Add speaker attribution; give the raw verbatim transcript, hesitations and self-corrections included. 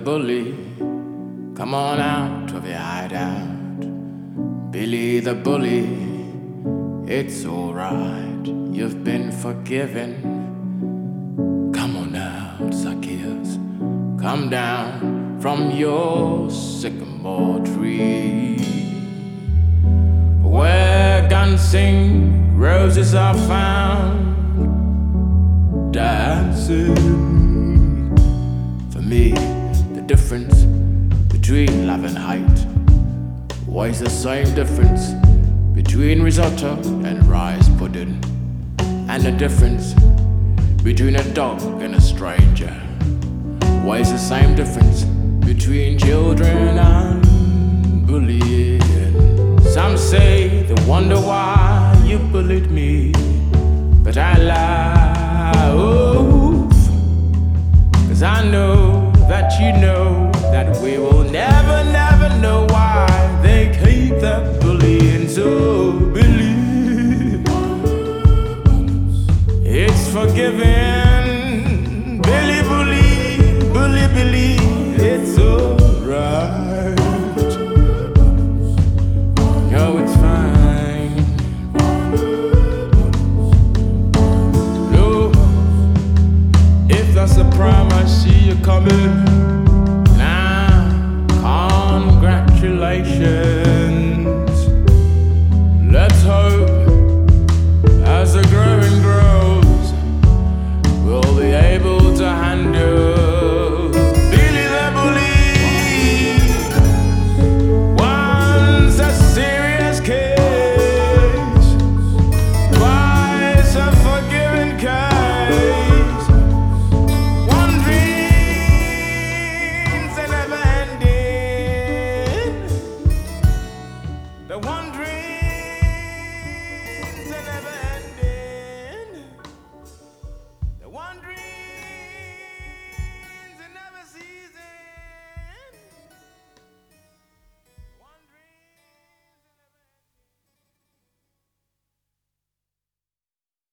Speaker 1: bully, come on out of your hideout. Billy the bully, it's alright, you've been forgiven. Come on out, Zacchaeus, come down from your sycamore tree, where guns sing, roses are found, dancing. For me, the difference between love and height was the same difference between risotto and rice pudding, and the difference between a dog and a stranger was the same difference between children and bullying. Some say they wonder why you bullied me, but I laugh, 'cause I know that you know that we will never, never know why they keep that bullying. So believe it's forgiven. Billy bully, bully believe it's alright. No, it's fine. No, if that's a crime, I see you coming.